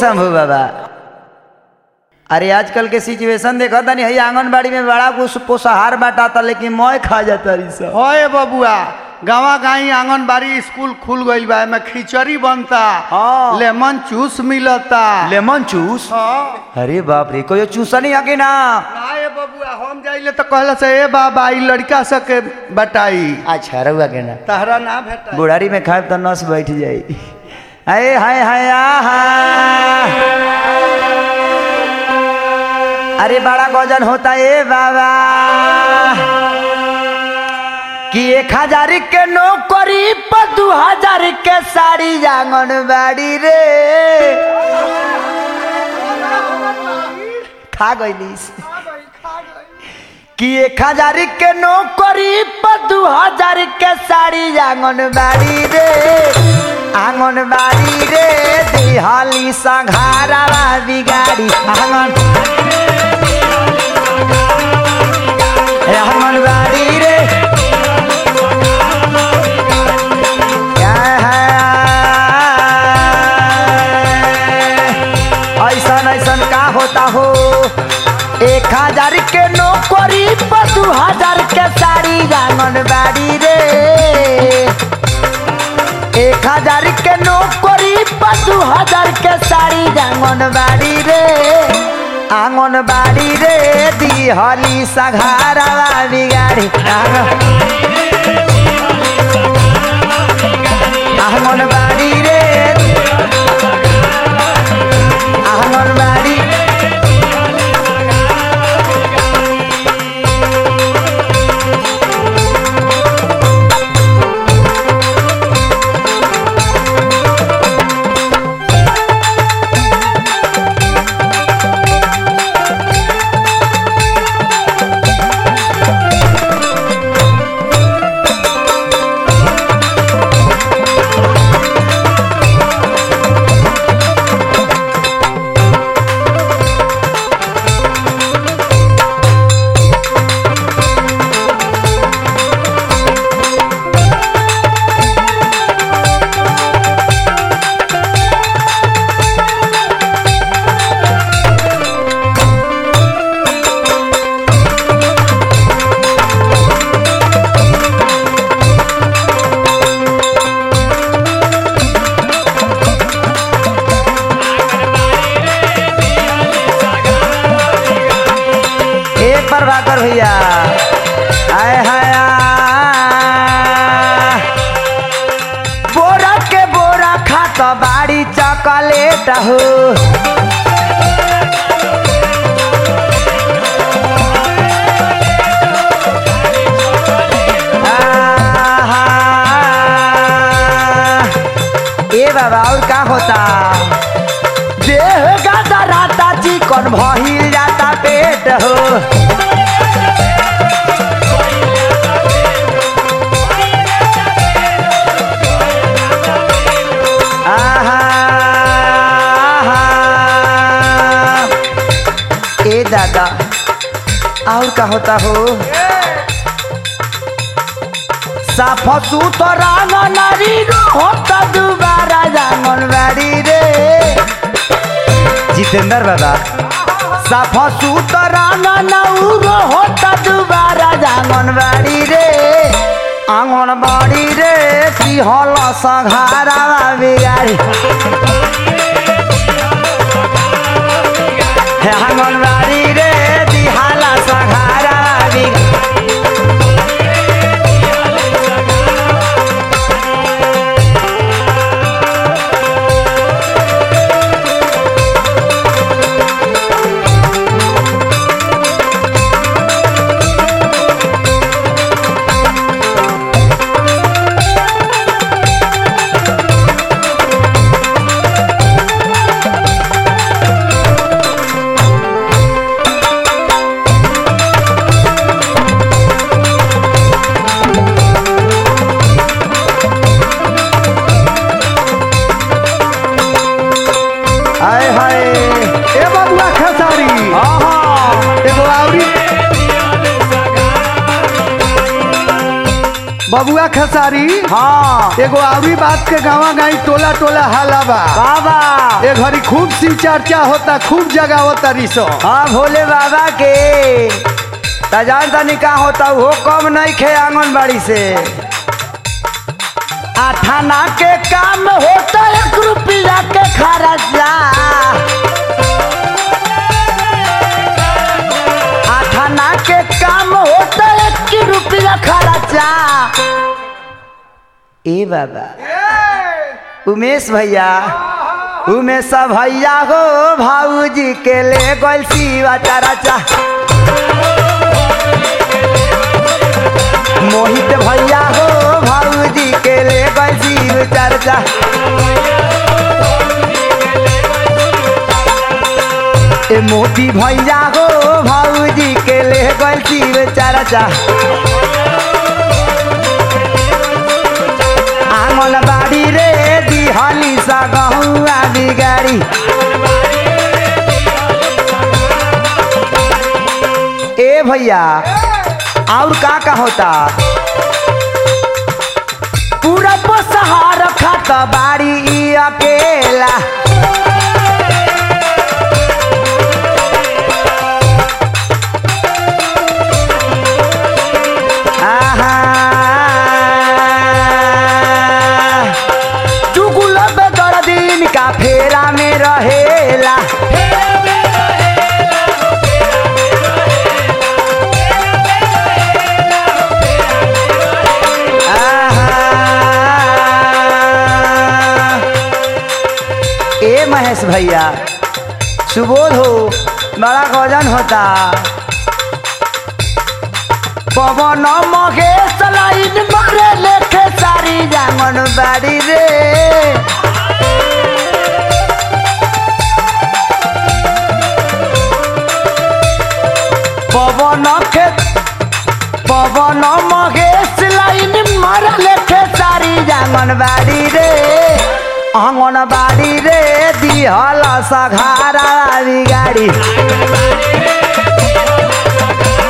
शंभू बाबा अरे आजकल के सिचुएशन देखा था नहीं आंगनबाड़ी में बड़ा कुछ पोषाहार बांटा लेकिन मैं खा जाता रही सब। होए बबुआ गाँव गाई आंगनबाड़ी स्कूल खुल गई बा में खिचड़ी बनता हाँ। लेमन जूस मिलता लेमन जूस हाँ। अरे बाप रे कोई चूसा नहीं आके ना नाए बबुआ हम जाइले तो कहला से ए बाबा ई लड़का सके बताई अच्छा रहुआ के ना तहरा ना भेटा बुढ़ारी में खाए तो नस बैठ जाई हाय हाय हाय आहा अरे बड़ा गजन होता है बाबा कि 1000 के नौकरी पर 2000 के साड़ी आंगनबाड़ी रे खा गई कि 1000 के नौकरी पर 2000 के साड़ी आंगनबाड़ी रे दिहाली संघारा बिगाड़ी आंगनबाड़ी रे ऐसा का होता हो 1000 के नौकरी पर 2000 के साड़ी आंगनबाड़ी रे 1000 के नौकरी पर 2000 के साड़ी आंगनबाड़ी रे दिहली सघारा बिगाड़ी आंगनबाड़ी रे आंगनबाड़ी प्रभाकर भैया आए हाया बोरा के बोरा खात बाड़ी चॉकलेट हो ए बाबा और का होता देह गाता राता चिकन भहिल जाता पेट हो दादा और का होता हो साफ सुथरा नारी होता दोबारा आंगनबाड़ी रे जितेंद्र बाबा साफ सुथरा नौरो होता दोबारा आंगनबाड़ी रे की हल सघारा बिगाड़ी आंगनबाड़ी रे दिहाला सघारा बबुआ खेसारी हाँ एगो आवरी बात के गावा गाई टोला टोला हाला बा बाबा ए घड़ी खूब सी चर्चा होता खूब जगह होता रिसो हाँ भोले बाबा के तजान तनी का होता वो कम नहीं खे आंगनबाड़ी से आठाना के काम होता 1 रुपया के खर्चा आठाना के काम होता 1 रुपया खर्चा ए बाबा उमेश भैया उमेश भैया हो भाऊजी के ले गोल सीवा चराचा मोहित भैया हो भाऊजी के ले गोल सीव चर्चा ए मोती भैया हो भाऊजी के ले गोल सीव चर्चा आंगनबाड़ी रे दिहली सा गहुआ बिगाड़ी ए भैया और का होता पूरा बसहार खाता बाड़ी ई अकेला का फेरा में रहेला ए महेश भैया सुबोध हो बड़ा गजन होता पवन महेश लाइन मारे लेखे सारी जांगन बाड़ी रे पवन महेश लाइन मार लेखे सारी आंगनबाड़ी रे दिहल सघारा बिगाड़ी